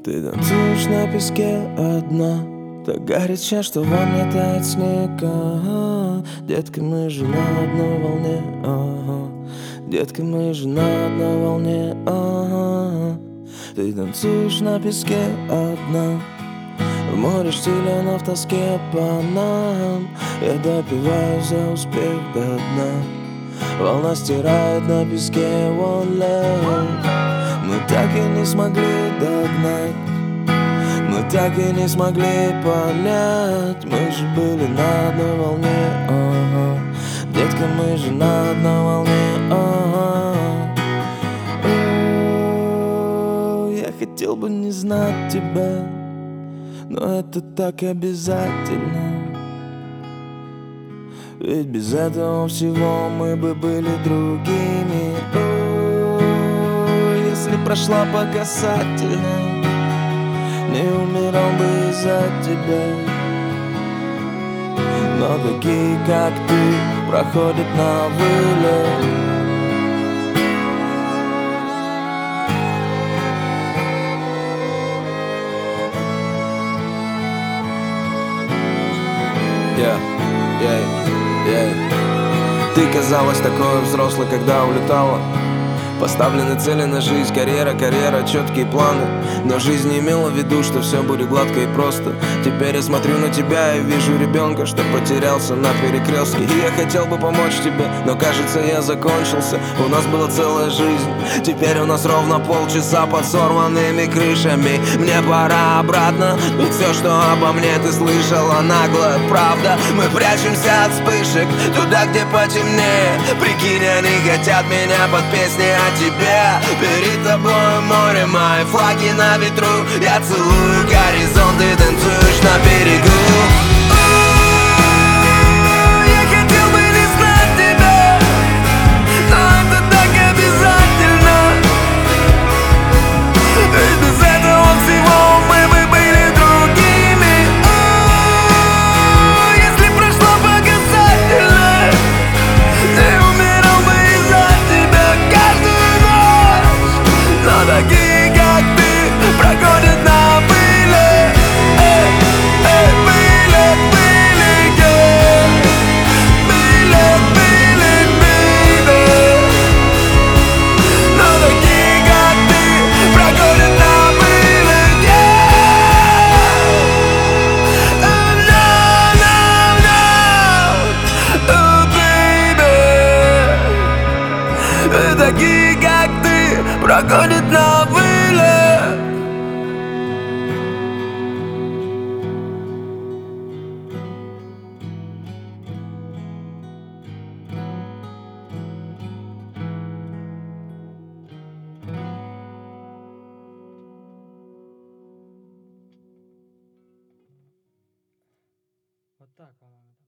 Ты танцуешь на песке одна, так горяча, что во мне тает снег. Детка, мы же на одной волне. Детка, мы же на одной волне. Ты танцуешь на песке одна, в море штиля, но в тоске по нам. Я допиваю за успех до дна. Волна стирает на песке one love. Мы так и не смогли догнать, мы так и не смогли понять. Мы же были на одной волне. Детка, мы же на одной волне. Я хотел бы не знать тебя, но это так обязательно. Ведь без этого всего мы бы были другими. Если прошла по касательной, не умирал бы из-за тебя. Но такие, как ты, проходят на вылет. Ты казалась такой взрослой, когда улетала. Поставлены цели на жизнь, карьера, четкие планы. Но жизнь не имела в виду, что все будет гладко и просто. Теперь я смотрю на тебя и вижу ребенка, что потерялся на перекрестке. И я хотел бы помочь тебе, но кажется, я закончился. У нас была целая жизнь, теперь у нас ровно полчаса под сорванными крышами. Мне пора обратно, ведь все, что обо мне ты слышала, наглая правда. Мы прячемся от вспышек туда, где потемнее. Прикинь, они хотят меня под песни о тебе. Перед тобой море, мои флаги на ветру. Я целую горизонт, ты танцуешь на берегу. Я хотел бы не знать тебя, но это так обязательно. Ведь без этого всего мы бы были другими. Если прошло по касательной, ты умирал бы из-за тебя каждую ночь. Но такие, как ты, проходят на пыли. Такие, как ты, проходят на вылет. Вот так, по-моему.